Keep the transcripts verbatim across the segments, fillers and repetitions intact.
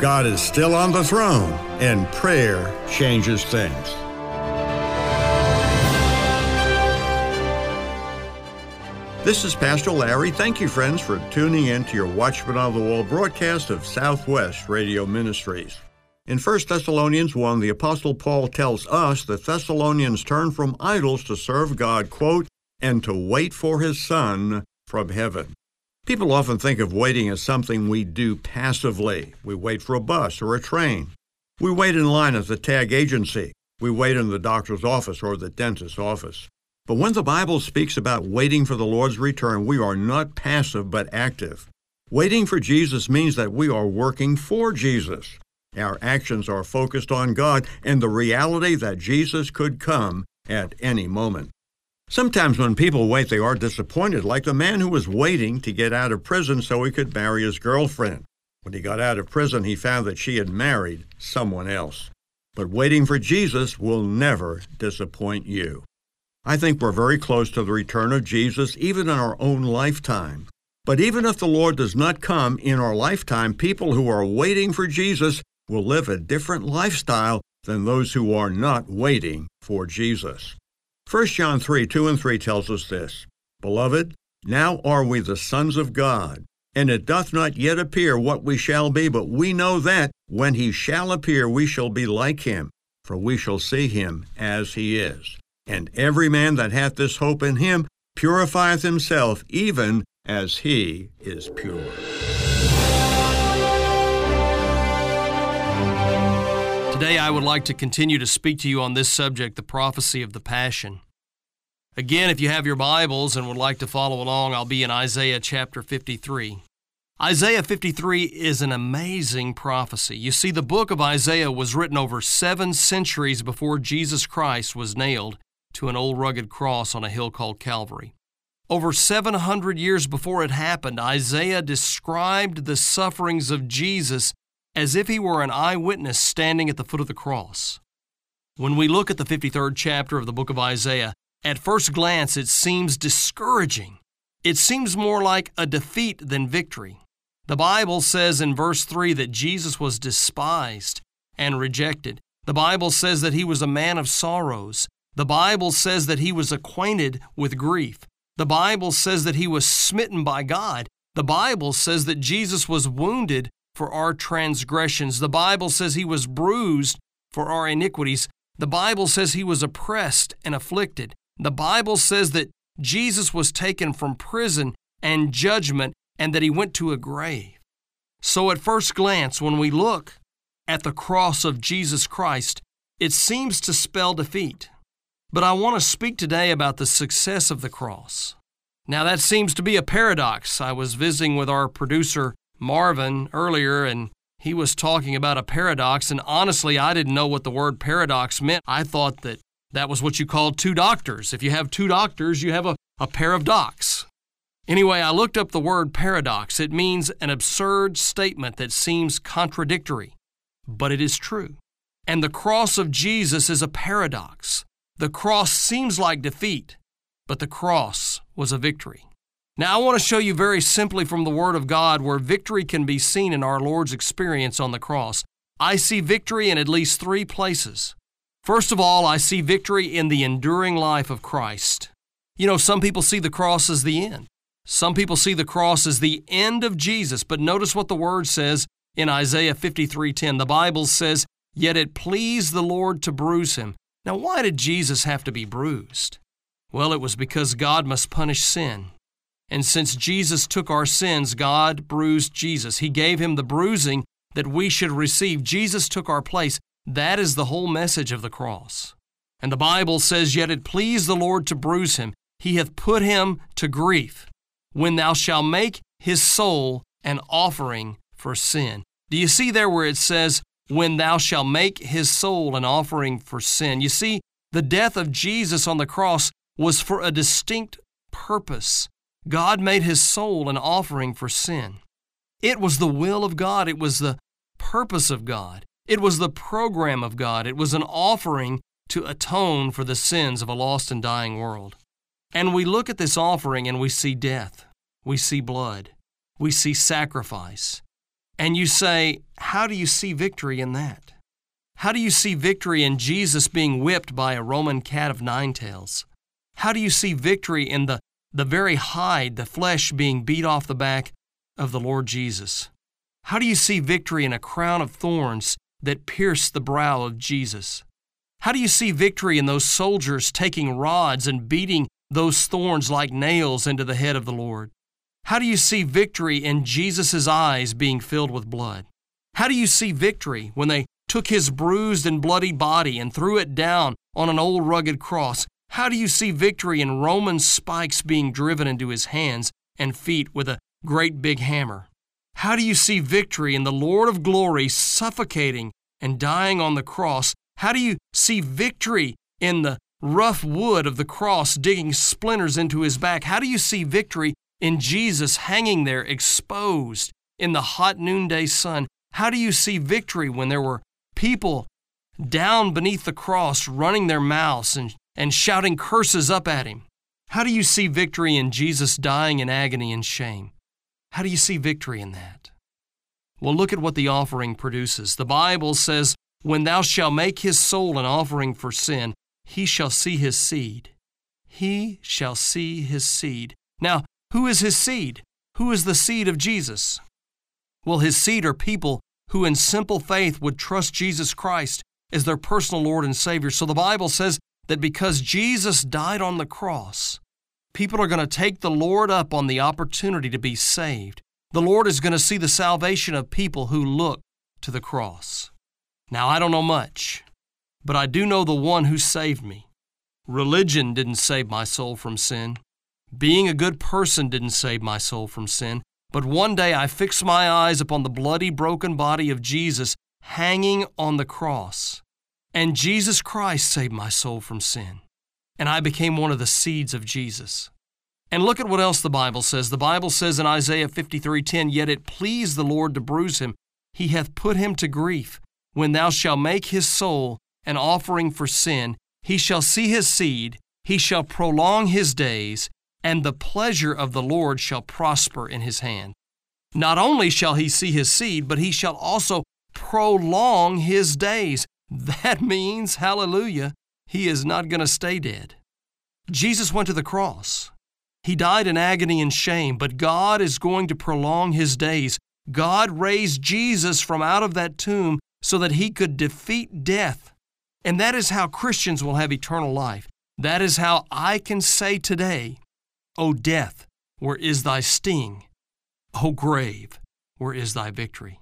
God is still on the throne, and prayer changes things. This is Pastor Larry. Thank you, friends, for tuning in to your Watchman on the Wall broadcast of Southwest Radio Ministries. In First Thessalonians one, the Apostle Paul tells us that Thessalonians turn from idols to serve God, quote, and to wait for His Son from heaven. People often think of waiting as something we do passively. We wait for a bus or a train. We wait in line at the tag agency. We wait in the doctor's office or the dentist's office. But when the Bible speaks about waiting for the Lord's return, we are not passive but active. Waiting for Jesus means that we are working for Jesus. Our actions are focused on God and the reality that Jesus could come at any moment. Sometimes when people wait, they are disappointed, like the man who was waiting to get out of prison so he could marry his girlfriend. When he got out of prison, he found that she had married someone else. But waiting for Jesus will never disappoint you. I think we're very close to the return of Jesus, even in our own lifetime. But even if the Lord does not come in our lifetime, people who are waiting for Jesus will live a different lifestyle than those who are not waiting for Jesus. First John three, two and three tells us this, Beloved, now are we the sons of God, and it doth not yet appear what we shall be, but we know that when He shall appear, we shall be like Him, for we shall see Him as He is. And every man that hath this hope in Him purifieth himself, even as He is pure. Today I would like to continue to speak to you on this subject, the prophecy of the Passion. Again, if you have your Bibles and would like to follow along, I'll be in Isaiah chapter fifty-three. Isaiah fifty-three is an amazing prophecy. You see, the book of Isaiah was written over seven centuries before Jesus Christ was nailed to an old rugged cross on a hill called Calvary. Over seven hundred years before it happened, Isaiah described the sufferings of Jesus as if he were an eyewitness standing at the foot of the cross. When we look at the fifty-third chapter of the book of Isaiah, at first glance it seems discouraging. It seems more like a defeat than victory. The Bible says in verse three that Jesus was despised and rejected. The Bible says that He was a man of sorrows. The Bible says that He was acquainted with grief. The Bible says that He was smitten by God. The Bible says that Jesus was wounded for our transgressions. The Bible says He was bruised for our iniquities. The Bible says He was oppressed and afflicted. The Bible says that Jesus was taken from prison and judgment and that He went to a grave. So at first glance, when we look at the cross of Jesus Christ, it seems to spell defeat. But I want to speak today about the success of the cross. Now that seems to be a paradox. I was visiting with our producer Marvin earlier, and he was talking about a paradox, and honestly, I didn't know what the word paradox meant. I thought that that was what you called two doctors. If you have two doctors, you have a, a pair of docs. Anyway, I looked up the word paradox. It means an absurd statement that seems contradictory, but it is true. And the cross of Jesus is a paradox. The cross seems like defeat, but the cross was a victory. Now, I want to show you very simply from the Word of God where victory can be seen in our Lord's experience on the cross. I see victory in at least three places. First of all, I see victory in the enduring life of Christ. You know, some people see the cross as the end. Some people see the cross as the end of Jesus, but notice what the Word says in Isaiah fifty-three ten. The Bible says, "Yet it pleased the Lord to bruise Him." Now, why did Jesus have to be bruised? Well, it was because God must punish sin. And since Jesus took our sins, God bruised Jesus. He gave Him the bruising that we should receive. Jesus took our place. That is the whole message of the cross. And the Bible says, "Yet it pleased the Lord to bruise Him. He hath put Him to grief. When thou shalt make His soul an offering for sin." Do you see there where it says, "When thou shalt make His soul an offering for sin"? You see, the death of Jesus on the cross was for a distinct purpose. God made His soul an offering for sin. It was the will of God. It was the purpose of God. It was the program of God. It was an offering to atone for the sins of a lost and dying world. And we look at this offering and we see death. We see blood. We see sacrifice. And you say, how do you see victory in that? How do you see victory in Jesus being whipped by a Roman cat of nine tails? How do you see victory in the, the very hide, the flesh being beat off the back of the Lord Jesus? How do you see victory in a crown of thorns that pierced the brow of Jesus? How do you see victory in those soldiers taking rods and beating those thorns like nails into the head of the Lord? How do you see victory in Jesus' eyes being filled with blood? How do you see victory when they took His bruised and bloody body and threw it down on an old rugged cross? How do you see victory in Roman spikes being driven into His hands and feet with a great big hammer? How do you see victory in the Lord of glory suffocating and dying on the cross? How do you see victory in the rough wood of the cross digging splinters into His back? How do you see victory in Jesus hanging there exposed in the hot noonday sun? How do you see victory when there were people down beneath the cross running their mouths and, and shouting curses up at Him? How do you see victory in Jesus dying in agony and shame? How do you see victory in that? Well, look at what the offering produces. The Bible says, when thou shalt make his soul an offering for sin, he shall see his seed. He shall see his seed. Now, who is his seed? Who is the seed of Jesus? Well, his seed are people who in simple faith would trust Jesus Christ as their personal Lord and Savior. So the Bible says that because Jesus died on the cross, people are going to take the Lord up on the opportunity to be saved. The Lord is going to see the salvation of people who look to the cross. Now, I don't know much, but I do know the one who saved me. Religion didn't save my soul from sin. Being a good person didn't save my soul from sin. But one day I fixed my eyes upon the bloody, broken body of Jesus hanging on the cross. And Jesus Christ saved my soul from sin. And I became one of the seeds of Jesus. And look at what else the Bible says. The Bible says in Isaiah fifty-three ten, yet it pleased the Lord to bruise him. He hath put him to grief. When thou shalt make his soul an offering for sin, he shall see his seed, he shall prolong his days, and the pleasure of the Lord shall prosper in his hand. Not only shall he see his seed, but he shall also prolong his days. That means, hallelujah, he is not going to stay dead. Jesus went to the cross. He died in agony and shame, but God is going to prolong his days. God raised Jesus from out of that tomb so that he could defeat death. And that is how Christians will have eternal life. That is how I can say today, O death, where is thy sting? O grave, where is thy victory?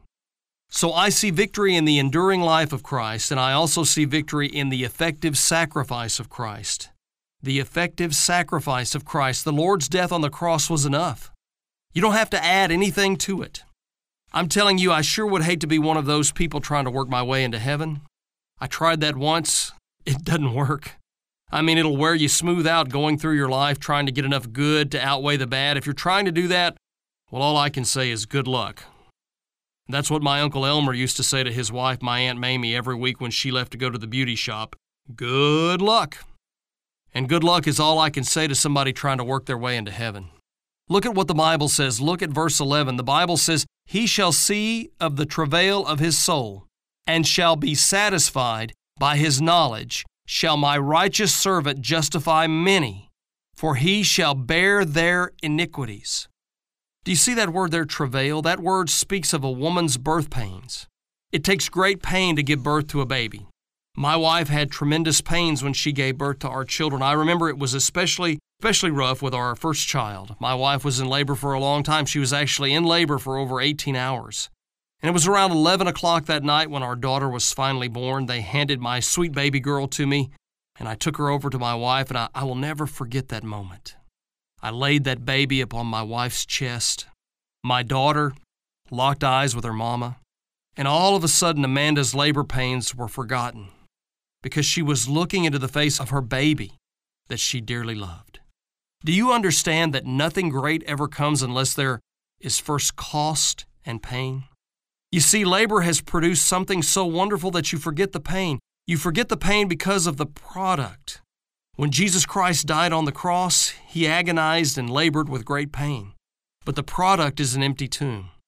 So I see victory in the enduring life of Christ, and I also see victory in the effective sacrifice of Christ. The effective sacrifice of Christ. The Lord's death on the cross was enough. You don't have to add anything to it. I'm telling you, I sure would hate to be one of those people trying to work my way into heaven. I tried that once. It doesn't work. I mean, it'll wear you smooth out going through your life trying to get enough good to outweigh the bad. If you're trying to do that, well, all I can say is good luck. That's what my Uncle Elmer used to say to his wife, my Aunt Mamie, every week when she left to go to the beauty shop. Good luck. And good luck is all I can say to somebody trying to work their way into heaven. Look at what the Bible says. Look at verse eleven. The Bible says, he shall see of the travail of his soul, and shall be satisfied by his knowledge. Shall my righteous servant justify many, for he shall bear their iniquities. Do you see that word there, travail? That word speaks of a woman's birth pains. It takes great pain to give birth to a baby. My wife had tremendous pains when she gave birth to our children. I remember it was especially, especially rough with our first child. My wife was in labor for a long time. She was actually in labor for over eighteen hours. And it was around eleven o'clock that night when our daughter was finally born. They handed my sweet baby girl to me, and I took her over to my wife, and I, I will never forget that moment. I laid that baby upon my wife's chest. My daughter locked eyes with her mama, and all of a sudden Amanda's labor pains were forgotten because she was looking into the face of her baby that she dearly loved. Do you understand that nothing great ever comes unless there is first cost and pain? You see, labor has produced something so wonderful that you forget the pain. You forget the pain because of the product. When Jesus Christ died on the cross, he agonized and labored with great pain. But the product is an empty tomb.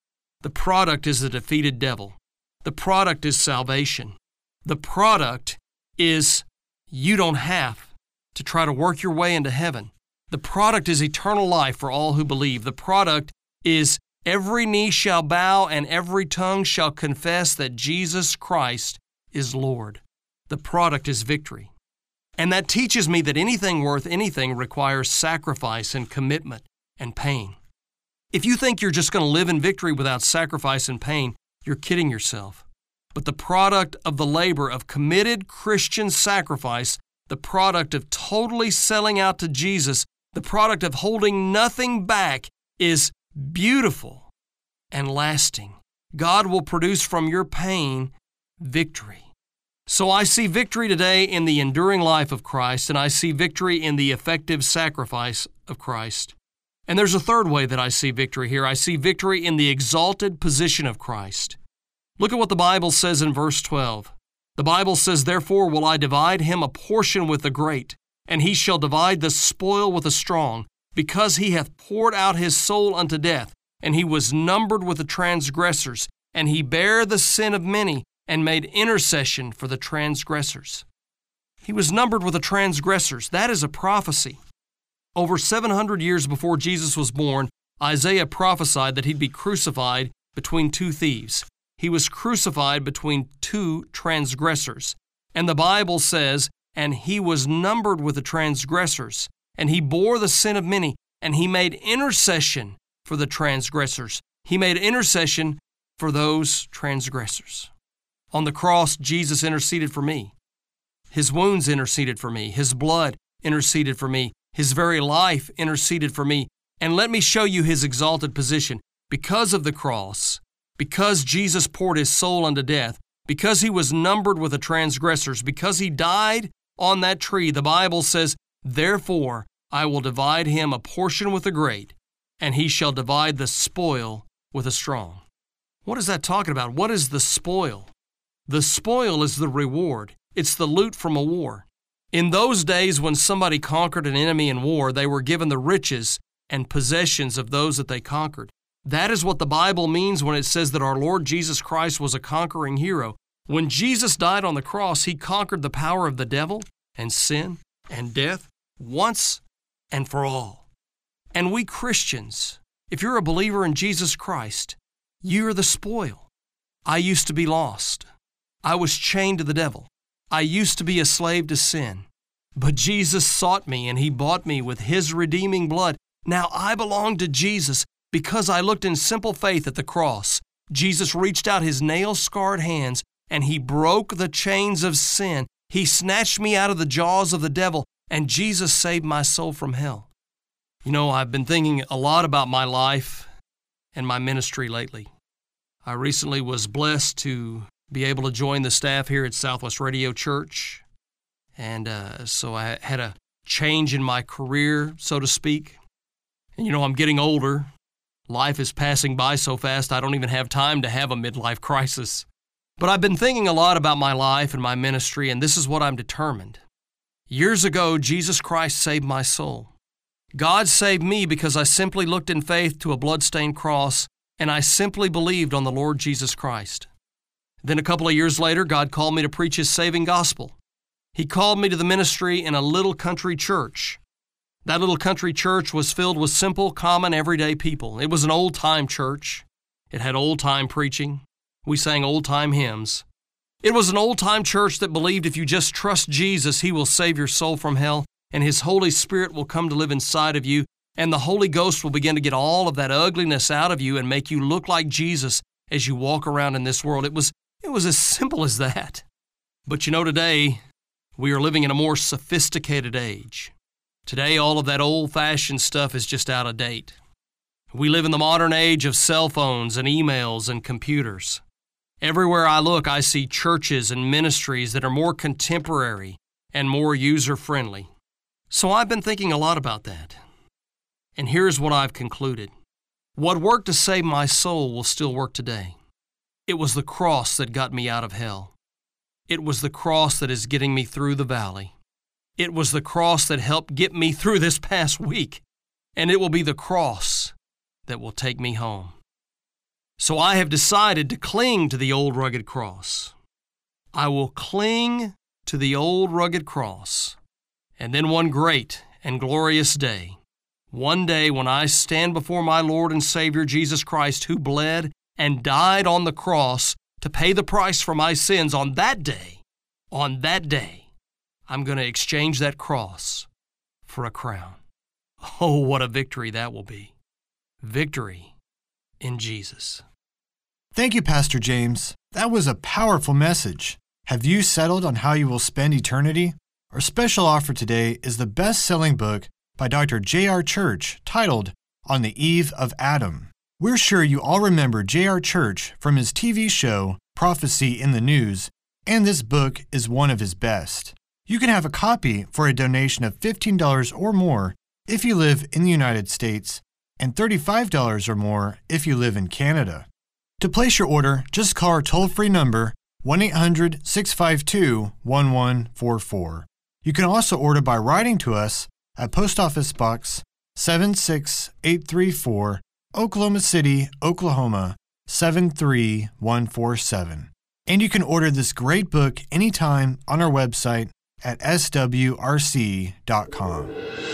The product is the defeated devil. The product is salvation. The product is you don't have to try to work your way into heaven. The product is eternal life for all who believe. The product is every knee shall bow and every tongue shall confess that Jesus Christ is Lord. The product is victory. And that teaches me that anything worth anything requires sacrifice and commitment and pain. If you think you're just going to live in victory without sacrifice and pain, you're kidding yourself. But the product of the labor of committed Christian sacrifice, the product of totally selling out to Jesus, the product of holding nothing back is beautiful and lasting. God will produce from your pain victory. So I see victory today in the enduring life of Christ, and I see victory in the effective sacrifice of Christ. And there's a third way that I see victory here. I see victory in the exalted position of Christ. Look at what the Bible says in verse twelve. The Bible says, "Therefore will I divide him a portion with the great, and he shall divide the spoil with the strong, because he hath poured out his soul unto death, and he was numbered with the transgressors, and he bare the sin of many, and made intercession for the transgressors." He was numbered with the transgressors. That is a prophecy. Over seven hundred years before Jesus was born, Isaiah prophesied that he'd be crucified between two thieves. He was crucified between two transgressors. And the Bible says, "And he was numbered with the transgressors, and he bore the sin of many, and he made intercession for the transgressors." He made intercession for those transgressors. On the cross, Jesus interceded for me. His wounds interceded for me. His blood interceded for me. His very life interceded for me. And let me show you his exalted position. Because of the cross, because Jesus poured his soul unto death, because he was numbered with the transgressors, because he died on that tree, the Bible says, "Therefore I will divide him a portion with the great, and he shall divide the spoil with the strong." What is that talking about? What is the spoil? The spoil is the reward. It's the loot from a war. In those days when somebody conquered an enemy in war, they were given the riches and possessions of those that they conquered. That is what the Bible means when it says that our Lord Jesus Christ was a conquering hero. When Jesus died on the cross, he conquered the power of the devil and sin and death once and for all. And we Christians, if you're a believer in Jesus Christ, you're the spoil. I used to be lost. I was chained to the devil. I used to be a slave to sin. But Jesus sought me and he bought me with his redeeming blood. Now I belong to Jesus because I looked in simple faith at the cross. Jesus reached out his nail-scarred hands and he broke the chains of sin. He snatched me out of the jaws of the devil, and Jesus saved my soul from hell. You know, I've been thinking a lot about my life and my ministry lately. I recently was blessed to be able to join the staff here at Southwest Radio Church. And uh, so I had a change in my career, so to speak. And you know, I'm getting older. Life is passing by so fast, I don't even have time to have a midlife crisis. But I've been thinking a lot about my life and my ministry, and this is what I'm determined. Years ago, Jesus Christ saved my soul. God saved me because I simply looked in faith to a bloodstained cross, and I simply believed on the Lord Jesus Christ. Then a couple of years later, God called me to preach his saving gospel. He called me to the ministry in a little country church. That little country church was filled with simple, common, everyday people. It was an old-time church. It had old-time preaching. We sang old-time hymns. It was an old-time church that believed if you just trust Jesus, he will save your soul from hell, and his Holy Spirit will come to live inside of you, and the Holy Ghost will begin to get all of that ugliness out of you and make you look like Jesus as you walk around in this world. It was, it was as simple as that. But you know, today, we are living in a more sophisticated age. Today, all of that old-fashioned stuff is just out of date. We live in the modern age of cell phones and emails and computers. Everywhere I look, I see churches and ministries that are more contemporary and more user-friendly. So I've been thinking a lot about that. And here's what I've concluded. What worked to save my soul will still work today. It was the cross that got me out of hell. It was the cross that is getting me through the valley. It was the cross that helped get me through this past week. And it will be the cross that will take me home. So I have decided to cling to the old rugged cross. I will cling to the old rugged cross. And then one great and glorious day, one day when I stand before my Lord and Savior Jesus Christ, who bled and died on the cross to pay the price for my sins, on that day, on that day, I'm going to exchange that cross for a crown. Oh, what a victory that will be. Victory in Jesus. Thank you, Pastor James. That was a powerful message. Have you settled on how you will spend eternity? Our special offer today is the best-selling book by Doctor J R Church titled On the Eve of Adam. We're sure you all remember J R Church from his T V show, Prophecy in the News, and this book is one of his best. You can have a copy for a donation of fifteen dollars or more if you live in the United States and thirty-five dollars or more if you live in Canada. To place your order, just call our toll-free number one eight hundred, six five two, one one four four. You can also order by writing to us at Post Office Box seven six eight three four, Oklahoma City, Oklahoma seven three one four seven. And you can order this great book anytime on our website at s w r c dot com.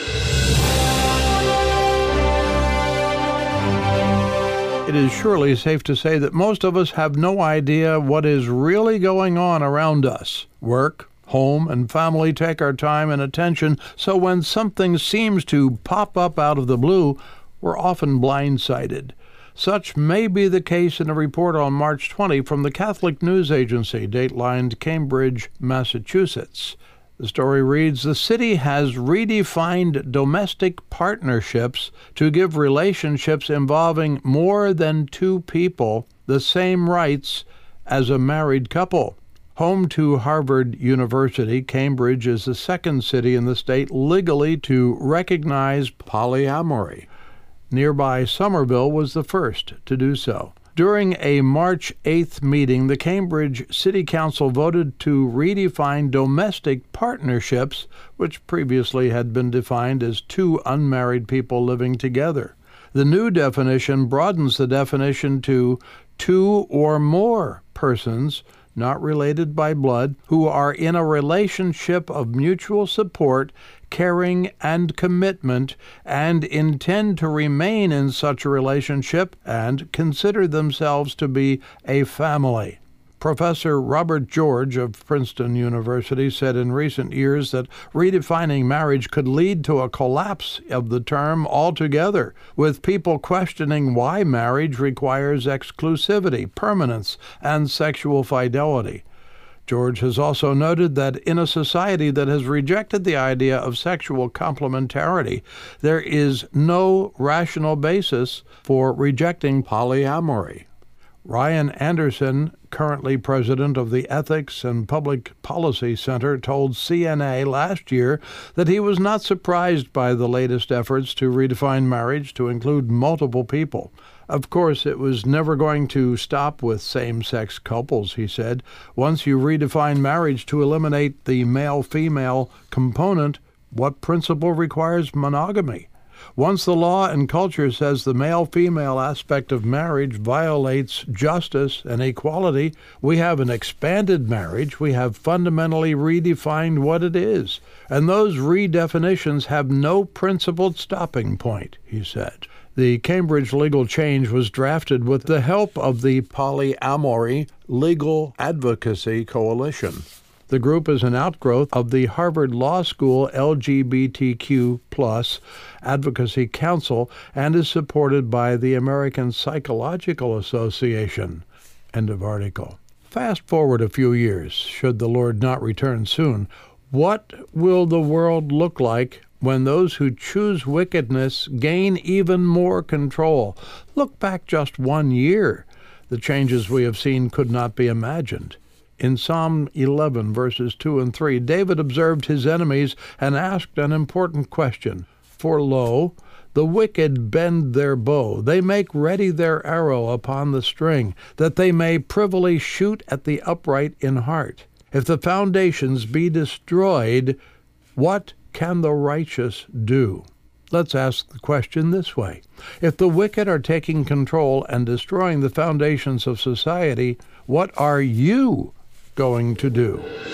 It is surely safe to say that most of us have no idea what is really going on around us. Work, home, and family take our time and attention, so when something seems to pop up out of the blue, we're often blindsided. Such may be the case in a report on March twentieth from the Catholic News Agency, datelined Cambridge, Massachusetts. The story reads, "The city has redefined domestic partnerships to give relationships involving more than two people the same rights as a married couple." Home to Harvard University, Cambridge is the second city in the state legally to recognize polyamory. Nearby Somerville was the first to do so. During a March eighth meeting, the Cambridge City Council voted to redefine domestic partnerships, which previously had been defined as two unmarried people living together. The new definition broadens the definition to two or more persons, not related by blood, who are in a relationship of mutual support, caring, and commitment, and intend to remain in such a relationship and consider themselves to be a family. Professor Robert George of Princeton University said in recent years that redefining marriage could lead to a collapse of the term altogether, with people questioning why marriage requires exclusivity, permanence, and sexual fidelity. George has also noted that in a society that has rejected the idea of sexual complementarity, there is no rational basis for rejecting polyamory. Ryan Anderson, currently president of the Ethics and Public Policy Center, told C N A last year that he was not surprised by the latest efforts to redefine marriage to include multiple people. Of course, it was never going to stop with same-sex couples, he said. Once you redefine marriage to eliminate the male-female component, what principle requires monogamy? Once the law and culture says the male-female aspect of marriage violates justice and equality, we have an expanded marriage. We have fundamentally redefined what it is. And those redefinitions have no principled stopping point, he said. The Cambridge legal change was drafted with the help of the Polyamory Legal Advocacy Coalition. The group is an outgrowth of the Harvard Law School L G B T Q plus Advocacy Council and is supported by the American Psychological Association. End of article. Fast forward a few years, should the Lord not return soon, what will the world look like when those who choose wickedness gain even more control? Look back just one year. The changes we have seen could not be imagined. In Psalm eleven, verses two and three, David observed his enemies and asked an important question. For lo, the wicked bend their bow. They make ready their arrow upon the string, that they may privily shoot at the upright in heart. If the foundations be destroyed, what can the righteous do? Let's ask the question this way. If the wicked are taking control and destroying the foundations of society, what are you going to do?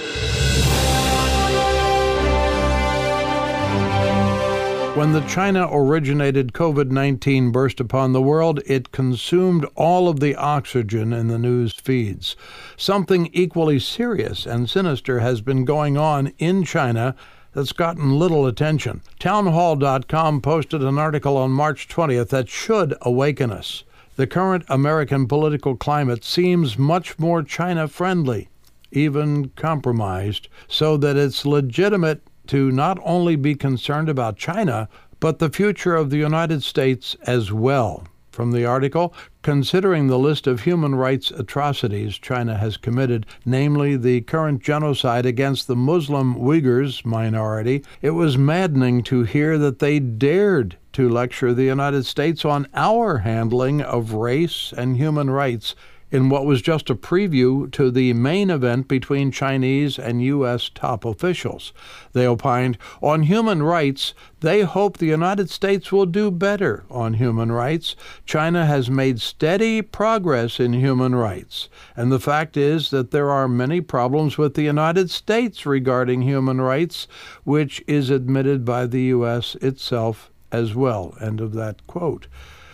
When the China-originated COVID nineteen burst upon the world, it consumed all of the oxygen in the news feeds. Something equally serious and sinister has been going on in China that's gotten little attention. Townhall dot com posted an article on March twentieth that should awaken us. The current American political climate seems much more China-friendly, even compromised, so that it's legitimate to not only be concerned about China, but the future of the United States as well. From the article, considering the list of human rights atrocities China has committed, namely the current genocide against the Muslim Uyghurs minority, it was maddening to hear that they dared to lecture the United States on our handling of race and human rights in what was just a preview to the main event between Chinese and U S top officials. They opined, on human rights, they hope the United States will do better on human rights. China has made steady progress in human rights, and the fact is that there are many problems with the United States regarding human rights, which is admitted by the U S itself as well. End of that quote.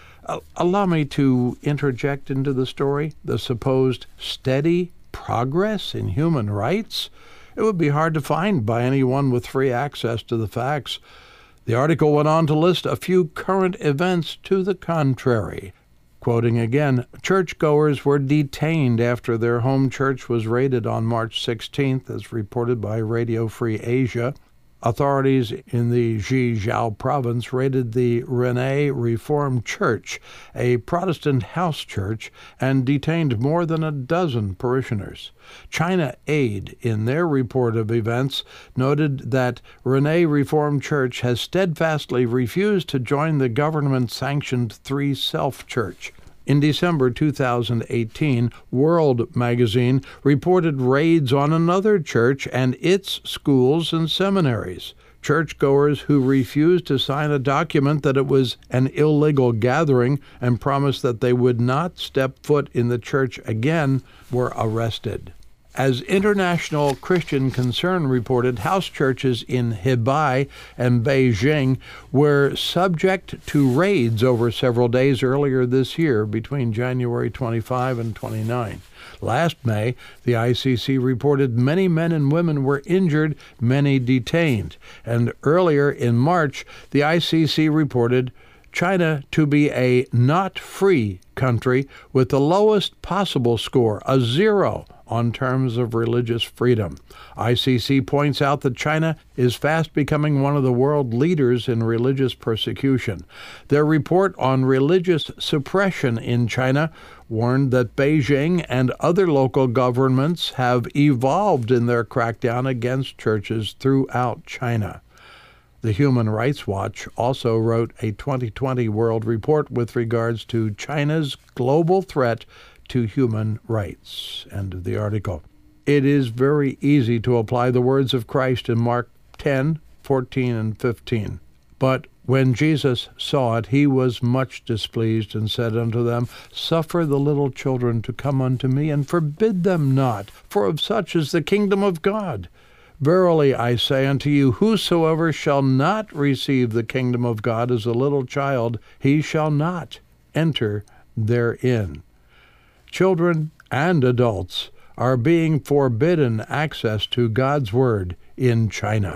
Allow me to interject into the story the supposed steady progress in human rights. It would be hard to find by anyone with free access to the facts. The article went on to list a few current events to the contrary. Quoting again, churchgoers were detained after their home church was raided on March sixteenth, as reported by Radio Free Asia. Authorities in the Zhejiang province raided the Rene Reformed Church, a Protestant house church, and detained more than a dozen parishioners. China Aid, in their report of events, noted that Rene Reformed Church has steadfastly refused to join the government-sanctioned Three Self Church. In December two thousand eighteen, World magazine reported raids on another church and its schools and seminaries. Churchgoers who refused to sign a document that it was an illegal gathering and promised that they would not step foot in the church again were arrested. As International Christian Concern reported, house churches in Hebei and Beijing were subject to raids over several days earlier this year, between January twenty-fifth and twenty-ninth. Last May, the I C C reported many men and women were injured, many detained. And earlier in March, the I C C reported China to be a not-free country with the lowest possible score, a zero, on terms of religious freedom. I C C points out that China is fast becoming one of the world leaders in religious persecution. Their report on religious suppression in China warned that Beijing and other local governments have evolved in their crackdown against churches throughout China. The Human Rights Watch also wrote a twenty twenty world report with regards to China's global threat to human rights. End of the article. It is very easy to apply the words of Christ in Mark ten, fourteen, and fifteen. But when Jesus saw it, he was much displeased, and said unto them, Suffer the little children to come unto me, and forbid them not, for of such is the kingdom of God. Verily I say unto you, whosoever shall not receive the kingdom of God as a little child, he shall not enter therein. Children and adults are being forbidden access to God's Word in China.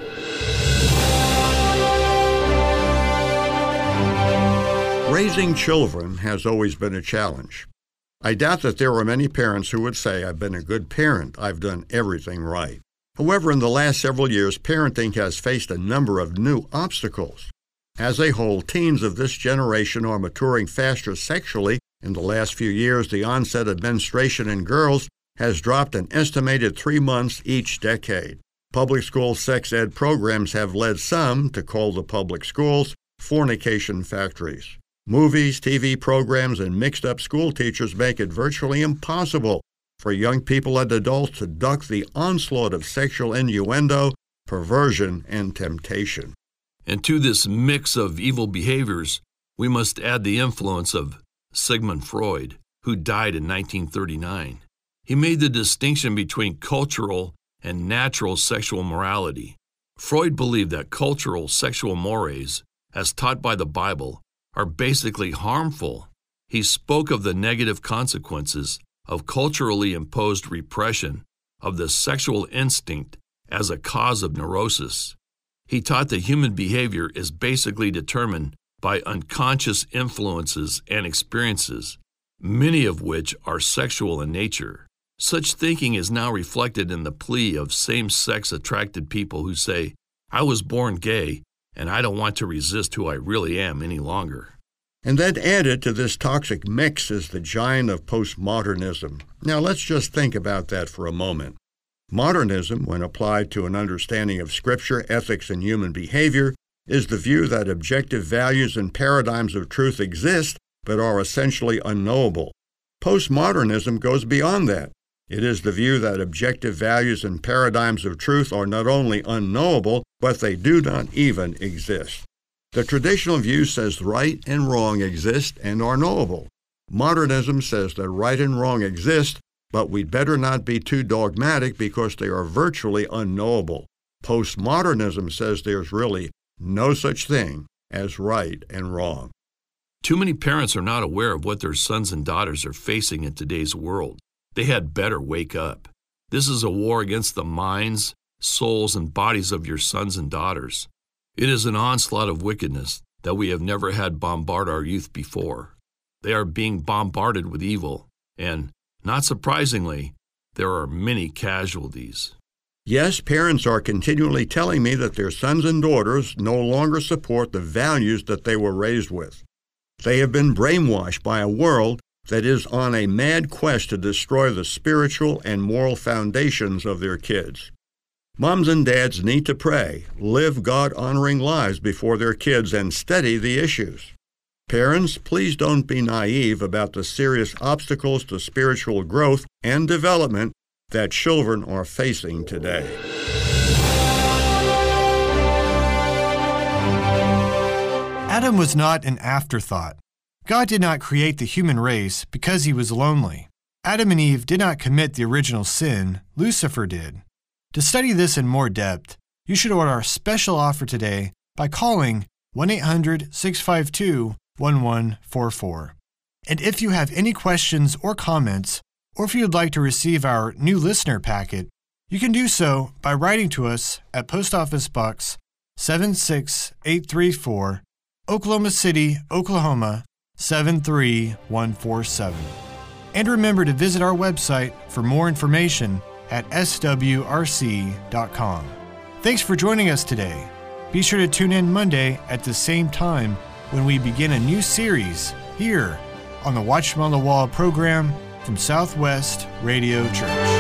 Raising children has always been a challenge. I doubt that there are many parents who would say, I've been a good parent, I've done everything right. However, in the last several years, parenting has faced a number of new obstacles. As a whole, teens of this generation are maturing faster sexually. In the last few years, the onset of menstruation in girls has dropped an estimated three months each decade. Public school sex ed programs have led some to call the public schools fornication factories. Movies, T V programs, and mixed-up school teachers make it virtually impossible for young people and adults to duck the onslaught of sexual innuendo, perversion, and temptation. And to this mix of evil behaviors, we must add the influence of Sigmund Freud, who died in nineteen thirty-nine. He made the distinction between cultural and natural sexual morality. Freud believed that cultural sexual mores, as taught by the Bible, are basically harmful. He spoke of the negative consequences of culturally imposed repression of the sexual instinct as a cause of neurosis. He taught that human behavior is basically determined by unconscious influences and experiences, many of which are sexual in nature. Such thinking is now reflected in the plea of same-sex attracted people who say, "I was born gay, and I don't want to resist who I really am any longer." And then added to this toxic mix is the giant of postmodernism. Now let's just think about that for a moment. Modernism, when applied to an understanding of Scripture, ethics, and human behavior, is the view that objective values and paradigms of truth exist but are essentially unknowable. Postmodernism goes beyond that. It is the view that objective values and paradigms of truth are not only unknowable, but they do not even exist. The traditional view says right and wrong exist and are knowable. Modernism says that right and wrong exist, but we'd better not be too dogmatic because they are virtually unknowable. Postmodernism says there's really no such thing as right and wrong. Too many parents are not aware of what their sons and daughters are facing in today's world. They had better wake up. This is a war against the minds, souls, and bodies of your sons and daughters. It is an onslaught of wickedness that we have never had bombard our youth before. They are being bombarded with evil, and, not surprisingly, there are many casualties. Yes, parents are continually telling me that their sons and daughters no longer support the values that they were raised with. They have been brainwashed by a world that is on a mad quest to destroy the spiritual and moral foundations of their kids. Moms and dads need to pray, live God-honoring lives before their kids, and study the issues. Parents, please don't be naive about the serious obstacles to spiritual growth and development that children are facing today. Adam was not an afterthought. God did not create the human race because he was lonely. Adam and Eve did not commit the original sin, Lucifer did. To study this in more depth, you should order our special offer today by calling one eight hundred, six five two, one one four four. And if you have any questions or comments, or if you would like to receive our new listener packet, you can do so by writing to us at Post Office Box seven six eight three four, Oklahoma City, Oklahoma seven three one four seven. And remember to visit our website for more information at s w r c dot com. Thanks for joining us today. Be sure to tune in Monday at the same time when we begin a new series here on the Watchman on the Wall program from Southwest Radio Church.